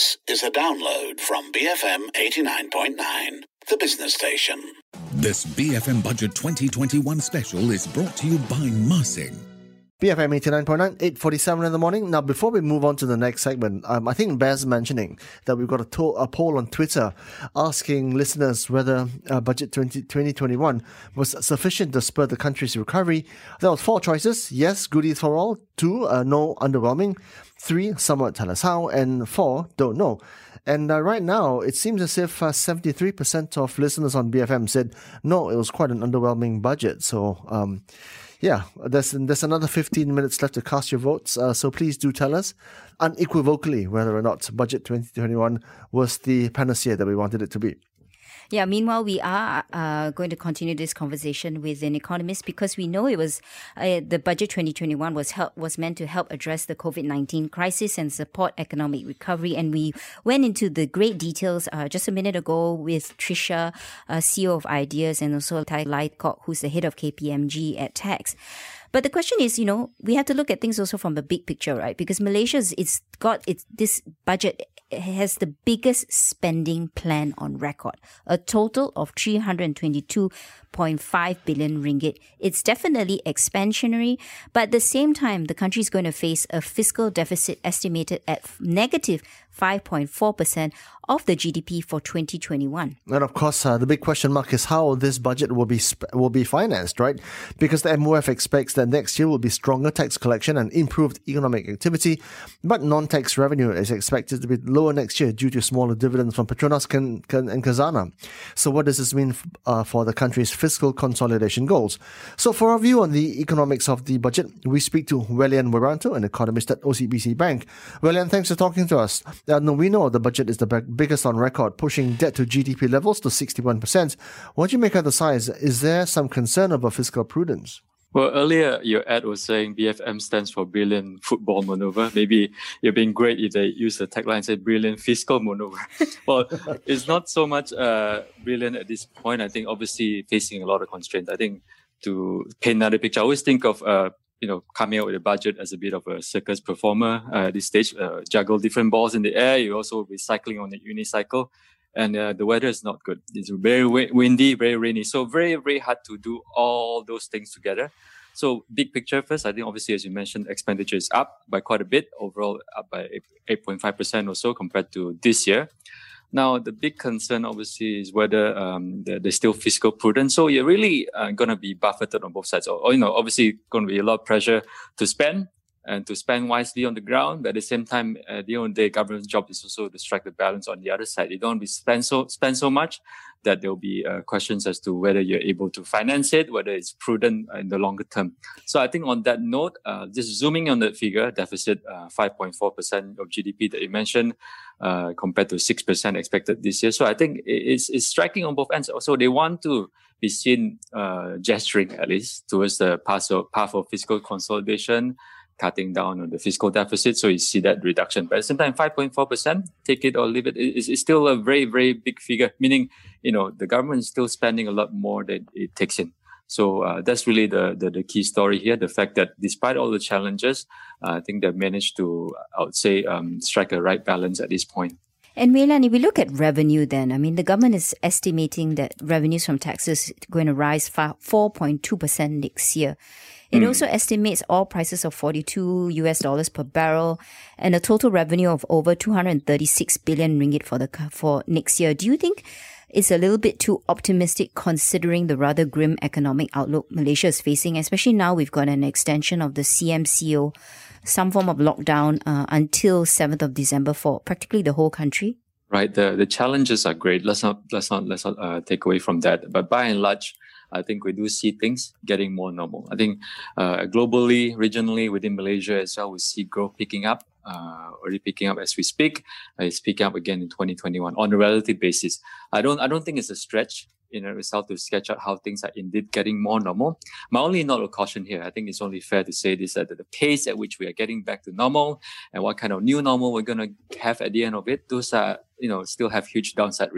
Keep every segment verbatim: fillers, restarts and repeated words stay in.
This is a download from B F M eighty-nine point nine, the business station. This B F M Budget twenty twenty-one special is brought to you by Marsing. B F M eighty-nine point nine, eight forty-seven in the morning. Now, before we move on to the next segment, um, I think Bear's mentioning that we've got a, to- a poll on Twitter asking listeners whether uh, Budget twenty twenty-one was sufficient to spur the country's recovery. There was four choices. Yes, goodies for all. Two, uh, no, underwhelming. Three, somewhat tell us how. And four, don't know. And uh, right now, it seems as if uh, seventy-three percent of listeners on B F M said, no, it was quite an underwhelming budget. So, um, yeah, there's there's another fifteen minutes left to cast your votes. Uh, so please do tell us unequivocally whether or not Budget twenty twenty-one was the panacea that we wanted it to be. Yeah, meanwhile, we are uh, going to continue this conversation with an economist because we know it was uh, the Budget twenty twenty-one was help, was meant to help address the COVID nineteen crisis and support economic recovery. And we went into the great details uh, just a minute ago with Tricia, uh, C E O of Ideas, and also Tai Lai Kok, who's the head of K P M G at Tax. But the question is, you know, we have to look at things also from the big picture, right? Because Malaysia's, it's got, it's, this budget has the biggest spending plan on record, a total of three hundred twenty-two point five billion ringgit. It's definitely expansionary, but at the same time, the country is going to face a fiscal deficit estimated at negative five point four percent of the G D P for twenty twenty-one. And of course, uh, the big question mark is how this budget will be sp- will be financed, right? Because the M O F expects that next year will be stronger tax collection and improved economic activity, but non-tax revenue is expected to be lower next year due to smaller dividends from Petronas and Khazanah. So what does this mean f- uh, for the country's fiscal consolidation goals? So for our view on the economics of the budget, we speak to Wellian Wiranto, an economist at O C B C Bank. Wellian, thanks for talking to us. Uh, no, we know the budget is the b- biggest on record, pushing debt to G D P levels to sixty-one percent. What do you make of the size? Is there some concern over fiscal prudence? Well, earlier your ad was saying B F M stands for Brilliant Football Maneuver. Maybe you're being great if they use the tagline and say Brilliant Fiscal Maneuver. Well, it's not so much uh, brilliant at this point. I think obviously facing a lot of constraints. I think to paint another picture, I always think of uh, you know, coming out with a budget as a bit of a circus performer uh, at this stage, uh, juggle different balls in the air. You're also recycling on a unicycle. And uh, the weather is not good. It's very w- windy, very rainy. So very, very hard to do all those things together. So big picture first, I think obviously, as you mentioned, expenditure is up by quite a bit, overall up by eight point five percent or so compared to this year. Now, the big concern obviously is whether um, there's still fiscal prudence. So you're really uh, going to be buffeted on both sides. Or, or, you know, obviously going to be a lot of pressure to spend and to spend wisely on the ground. But at the same time, at the end of the day, government's job is also to strike the balance on the other side. You don't want to spend so, spend so much that there will be uh, questions as to whether you're able to finance it, whether it's prudent in the longer term. So I think on that note, uh, just zooming on that figure, deficit uh, five point four percent of G D P that you mentioned, uh, compared to six percent expected this year. So I think it's, it's striking on both ends. Also, they want to be seen uh, gesturing at least towards the path of, path of fiscal consolidation, cutting down on the fiscal deficit. So you see that reduction. But at the same time, five point four percent, take it or leave it, is, is still a very, very big figure, meaning, you know, the government is still spending a lot more than it takes in. So uh, that's really the, the the key story here, the fact that despite all the challenges, uh, I think they've managed to, I would say, um, strike a right balance at this point. And Meilan, if we look at revenue then, I mean, the government is estimating that revenues from taxes are going to rise four point two percent next year. It mm. also estimates oil prices of forty-two U S dollars per barrel and a total revenue of over two hundred thirty-six billion ringgit for the for next year. Do you think it's a little bit too optimistic considering the rather grim economic outlook Malaysia is facing, especially now we've got an extension of the C M C O, some form of lockdown uh, until seventh of December for practically the whole country? Right. The the challenges are great. Let's not let's not let's not uh, take away from that. But by and large, I think we do see things getting more normal. I think uh, globally, regionally, within Malaysia as well, we see growth picking up, uh, already picking up as we speak. Uh, it's picking up again in twenty twenty-one on a relative basis. I don't, I don't think it's a stretch in a result to sketch out how things are indeed getting more normal. My only note of caution here, I think it's only fair to say this, that the pace at which we are getting back to normal and what kind of new normal we're going to have at the end of it, those are, you know, still have huge downside risk.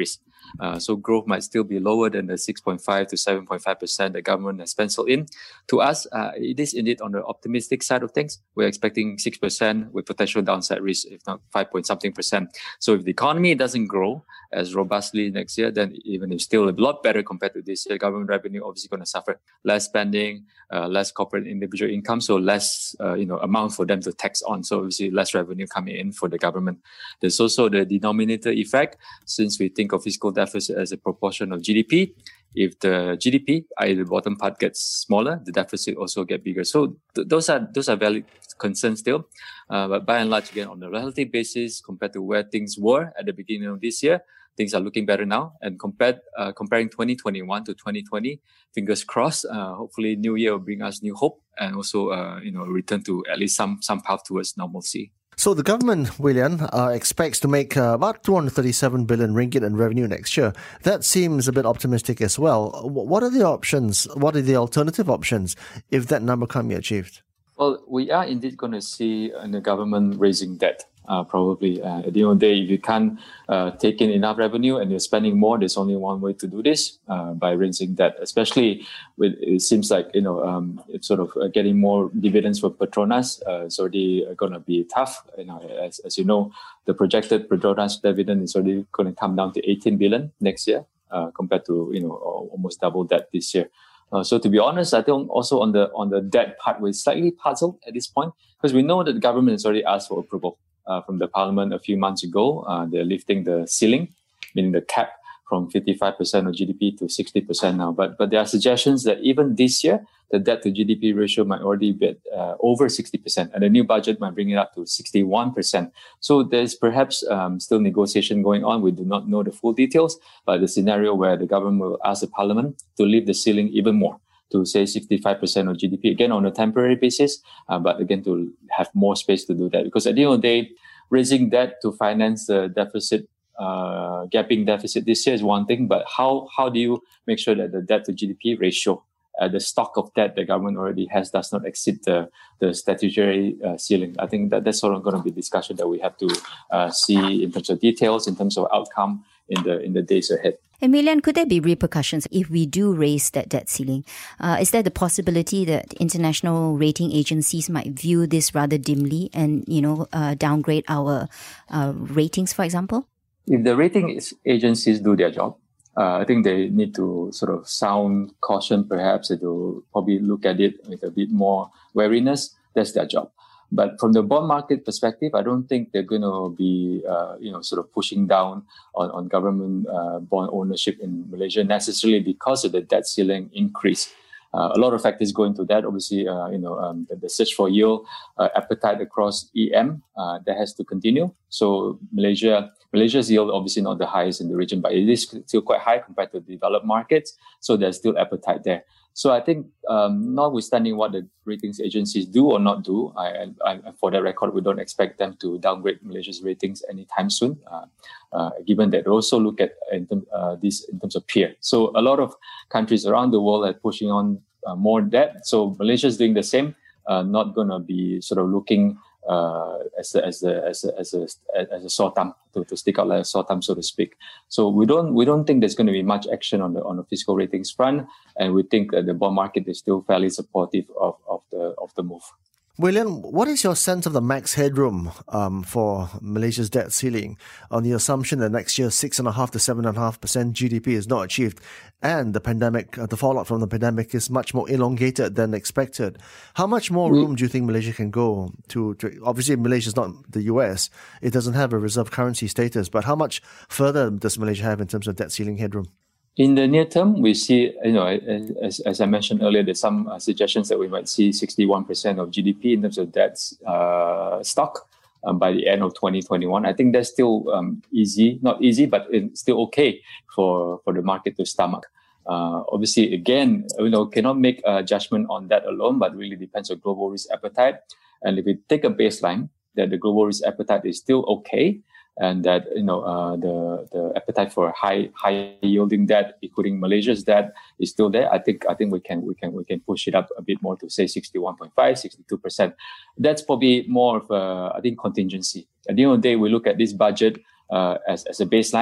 Uh, so growth might still be lower than the six point five to seven point five percent the government has penciled in. To us, uh, it is indeed on the optimistic side of things. We're expecting six percent with potential downside risk, if not five point something percent. So if the economy doesn't grow as robustly next year, then even if still a lot better compared to this year, government revenue obviously going to suffer. Less spending, uh, less corporate individual income, so less uh, you know amount for them to tax on. So obviously less revenue coming in for the government. There's also the denominator effect, since we think of fiscal deficit as a proportion of G D P. If the G D P, that is the bottom part, gets smaller, the deficit also get bigger. So th- those are those are valid concerns still. Uh, but by and large, again, on a relative basis, compared to where things were at the beginning of this year, things are looking better now. And compared uh, comparing twenty twenty-one to twenty twenty, fingers crossed. Uh, hopefully, New Year will bring us new hope and also uh, you know return to at least some some path towards normalcy. So the government, William, uh, expects to make uh, about two hundred thirty-seven billion ringgit in revenue next year. That seems a bit optimistic as well. What are the options? What are the alternative options if that number can't be achieved? Well, we are indeed going to see uh, the government raising debt. Uh, probably uh, at the end of the day, if you can't uh, take in enough revenue and you're spending more, there's only one way to do this, uh, by raising debt. Especially with, it seems like, you know, um, it's sort of uh, getting more dividends for Petronas. Uh, it's already going to be tough. You know, as, as you know, the projected Petronas dividend is already going to come down to eighteen billion next year, uh, compared to, you know, almost double that this year. Uh, so to be honest, I think also on the on the debt part, we're slightly puzzled at this point because we know that the government has already asked for approval uh, from the parliament a few months ago. Uh, they're lifting the ceiling, meaning the cap, from fifty-five percent of G D P to sixty percent now. But but there are suggestions that even this year, the debt to G D P ratio might already be uh, over sixty percent, and the new budget might bring it up to sixty-one percent. So there's perhaps um, still negotiation going on. We do not know the full details, but the scenario where the government will ask the parliament to lift the ceiling even more, to say sixty-five percent of G D P, again on a temporary basis, uh, but again to have more space to do that. Because at the end of the day, raising debt to finance the deficit, uh, gapping deficit this year is one thing, but how how do you make sure that the debt to G D P ratio, uh, the stock of debt the government already has, does not exceed the, the statutory uh, ceiling? I think that that's sort of going to be discussion that we have to uh, see in terms of details, in terms of outcome in the in the days ahead. And Milian, could there be repercussions if we do raise that debt ceiling? Uh, is there the possibility that international rating agencies might view this rather dimly and, you know, uh, downgrade our uh, ratings, for example? If the rating agencies do their job, uh, I think they need to sort of sound caution, perhaps. They will probably look at it with a bit more wariness. That's their job. But from the bond market perspective, I don't think they're going to be, uh, you know, sort of pushing down on, on government uh, bond ownership in Malaysia necessarily because of the debt ceiling increase. Uh, a lot of factors go into that. Obviously, uh, you know, um, the, the search for yield, uh, appetite across E M, uh, that has to continue. So Malaysia, Malaysia's yield obviously not the highest in the region, but it is still quite high compared to developed markets. So there's still appetite there. So I think, um, notwithstanding what the ratings agencies do or not do, I, I, for that record, we don't expect them to downgrade Malaysia's ratings anytime soon. Uh, uh, given that they also look at in term, uh, this in terms of peer. So a lot of countries around the world are pushing on uh, more debt. So Malaysia is doing the same. Uh, not going to be sort of looking uh, as a, as a, as a, as a, as a sore thumb, to, to stick out like a sore thumb, so to speak. So we don't we don't think there's going to be much action on the on the fiscal ratings front, and we think that the bond market is still fairly supportive of, of the of the move. William, what is your sense of the max headroom um, for Malaysia's debt ceiling on the assumption that next year six and a half to seven and a half percent G D P is not achieved, and the pandemic, uh, the fallout from the pandemic is much more elongated than expected? How much more room do you think Malaysia can go to? to obviously, Malaysia is not the U S; it doesn't have a reserve currency status. But how much further does Malaysia have in terms of debt ceiling headroom? In the near term, we see, you know, as, as I mentioned earlier, there's some uh, suggestions that we might see sixty-one percent of G D P in terms of debt uh, stock um, by the end of twenty twenty-one. I think that's still um, easy, not easy, but it's still okay for, for the market to stomach. Uh, obviously, again, you know, cannot make a judgment on that alone, but really depends on global risk appetite. And if we take a baseline that the global risk appetite is still okay, and that, you know, uh, the the appetite for high high yielding debt, including Malaysia's debt, is still there. I think I think we can we can we can push it up a bit more to say sixty-one point five, sixty-two percent. That's probably more of a, I think, contingency. At the end of the day, we look at this budget uh, as as a baseline.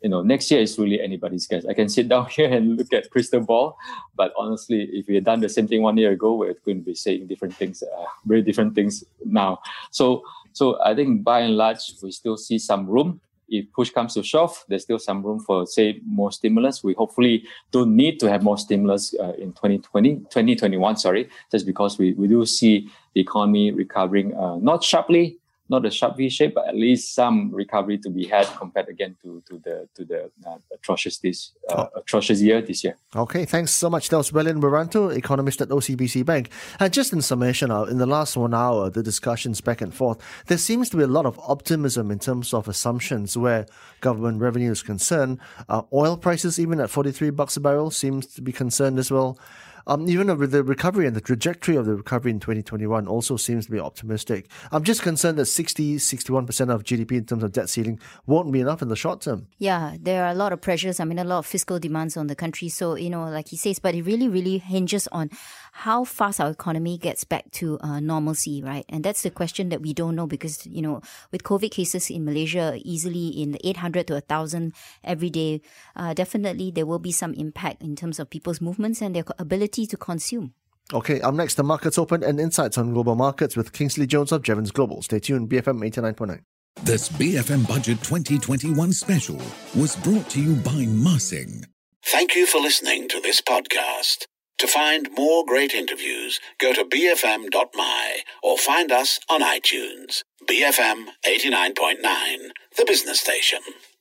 you know, next year is really anybody's guess. I can sit down here and look at crystal ball, but honestly, if we had done the same thing one year ago, we're going to be saying different things, uh, very different things now. So, so I think by and large, we still see some room. If push comes to shove, there's still some room for, say, more stimulus. We hopefully don't need to have more stimulus uh, in twenty twenty, twenty twenty-one, sorry, just because we, we do see the economy recovering, uh, not sharply, not a sharp V shape, but at least some recovery to be had compared again to, to the to the uh, atrocious this uh, oh. atrocious year this year. Okay, thanks so much. That was Welin Wiranto, economist at O C B C Bank. And just in summation, uh, in the last one hour, the discussions back and forth, there seems to be a lot of optimism in terms of assumptions where government revenue is concerned. Uh, oil prices, even at forty-three bucks a barrel, seems to be concerned as well. Um, even with the recovery and the trajectory of the recovery in twenty twenty-one also seems to be optimistic. I'm just concerned that sixty, sixty-one percent of G D P in terms of debt ceiling won't be enough in the short term. Yeah, there are a lot of pressures. I mean, a lot of fiscal demands on the country. So, you know, like he says, but it really, really hinges on how fast our economy gets back to uh, normalcy, right? And that's the question that we don't know because, you know, with COVID cases in Malaysia easily in eight hundred to one thousand every day, uh, definitely there will be some impact in terms of people's movements and their ability to consume. Okay, up next, the markets open and insights on global markets with Kingsley Jones of Jevons Global. Stay tuned, B F M eighty-nine point nine. This B F M Budget twenty twenty-one special was brought to you by Marsing. Thank you for listening to this podcast. To find more great interviews, go to b f m dot m y or find us on iTunes. B F M eighty-nine point nine, the business station.